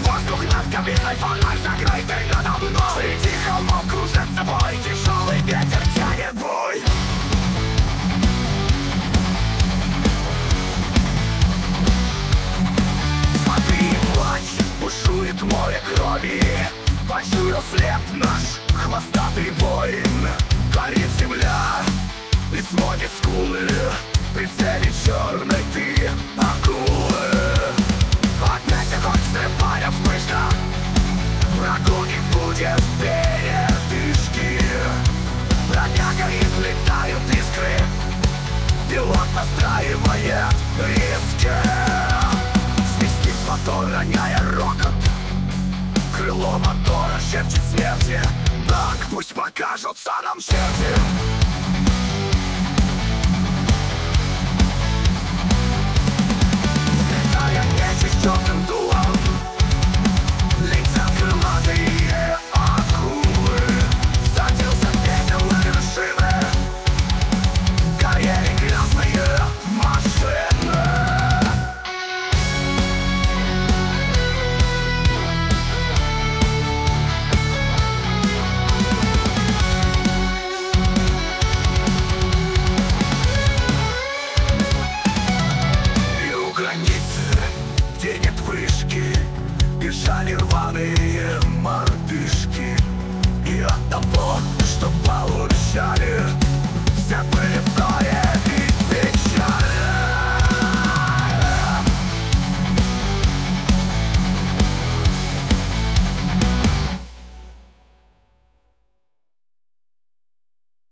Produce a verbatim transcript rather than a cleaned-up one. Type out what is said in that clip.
Воздух над кабиной, фонарь закрытый надо мной. Среди холмов кружится бой, тяжелый ветер тянет бой. Смотри, плачь, бушует море крови. Почуял след наш хвостатый воин. Горит земля, и сводит скулы. В прицеле черной ты акулы. Отметь огонь, стрельбая вспышка. Врагу не будет передышки. Броня горит, летают искры. Пилот настраивает риски. Свистит мотор, роняя рокот. Крыло мотора шепчет смерти. Так пусть покажутся нам черти.